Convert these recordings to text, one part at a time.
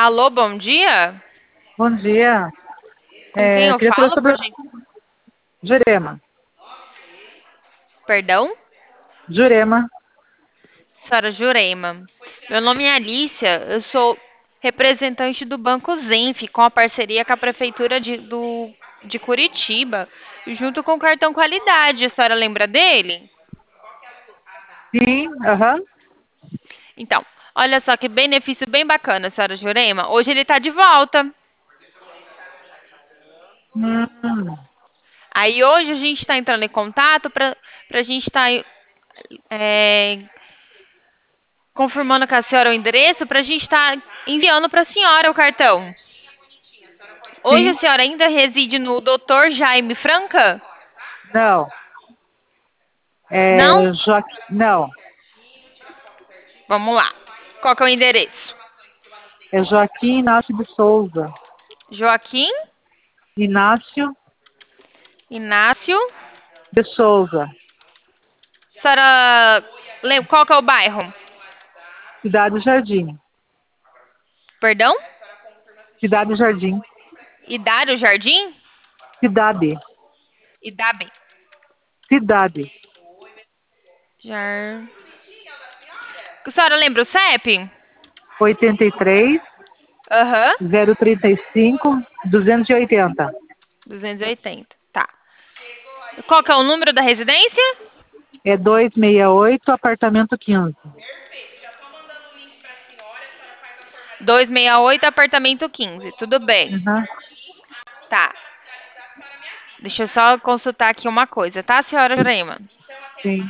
Alô, bom dia. Bom dia. Com quem Eu eu queria saber falo, sobre por a gente? Jurema. Perdão? Jurema. Senhora Jurema. Meu nome é Alicia, eu sou representante do Banco Zenf, com a parceria com a Prefeitura de Curitiba, junto com o cartão Qualidade. A senhora lembra dele? Sim, aham. Então, olha só que benefício bem bacana, senhora Jurema. Hoje ele está de volta. Hum, Aí hoje a gente está entrando em contato para a gente estar confirmando com a senhora o endereço para a gente estar enviando para a senhora o cartão. Hoje a sim, senhora ainda reside no Dr. Jaime Franca? não. Não? Não. Vamos lá. Qual que é o endereço? É Joaquim Inácio de Souza. Joaquim Inácio Inácio. de Souza. A senhora lembra qual que é o bairro? Cidade Jardim. Perdão? Cidade Jardim. Idário Jardim? Cidade. Idabe. Cidade. Jar... A senhora lembra o CEP? 83 Aham. 035 280. 280. Tá. Qual que é o número da residência? É 268, apartamento 15. 268, apartamento 15. Tudo bem. Aham, Tá. Deixa eu só consultar aqui uma coisa, tá, senhora Jurema? sim.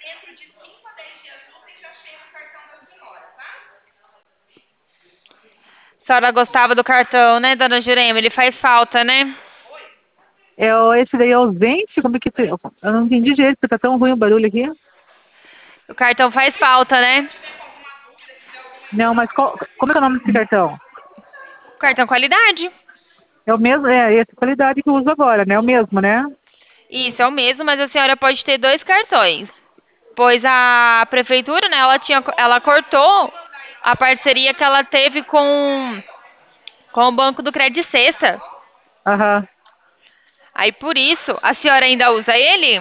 A senhora gostava do cartão, né, dona Jurema? Ele faz falta, né? Esse daí é ausente? Como é que... Eu não entendi direito, porque tá tão ruim o barulho aqui. O cartão faz falta, né? Não, mas como é que é o nome desse cartão? Cartão qualidade. É o mesmo, é essa qualidade que eu uso agora, né? É o mesmo, né? Isso, é o mesmo, mas a senhora pode ter dois cartões. Pois a prefeitura, né, ela cortou a parceria que ela teve com o Banco do Crédito Cesta. Aham. Aí por isso, a senhora ainda usa ele?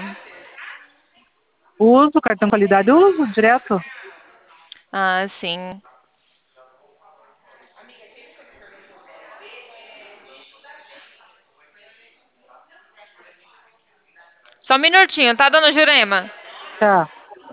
Uso, cartão qualidade, eu uso direto. Ah, sim. Só um minutinho, tá, dona Jurema? Tá.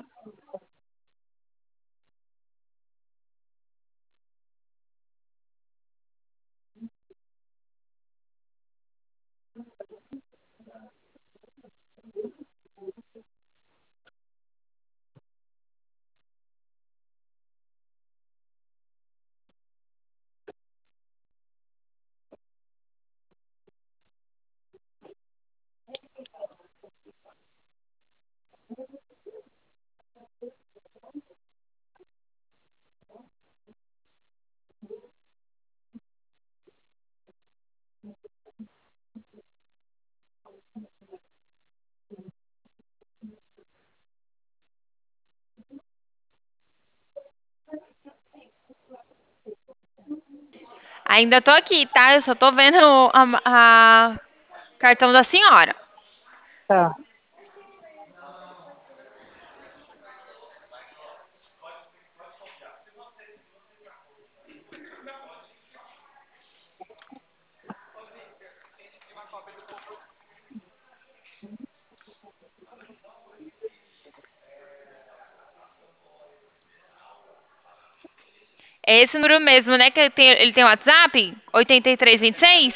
Ainda tô aqui, tá? Eu só tô vendo a cartão da senhora. Tá. É esse número mesmo, né? Que ele tem WhatsApp? 8326?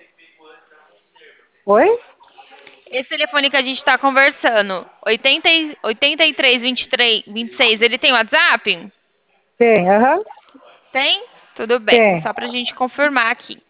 Oi? Esse telefone que a gente tá conversando, 832326, ele tem WhatsApp? Tem, aham. Tem? Tudo bem. Tem. Só pra gente confirmar aqui.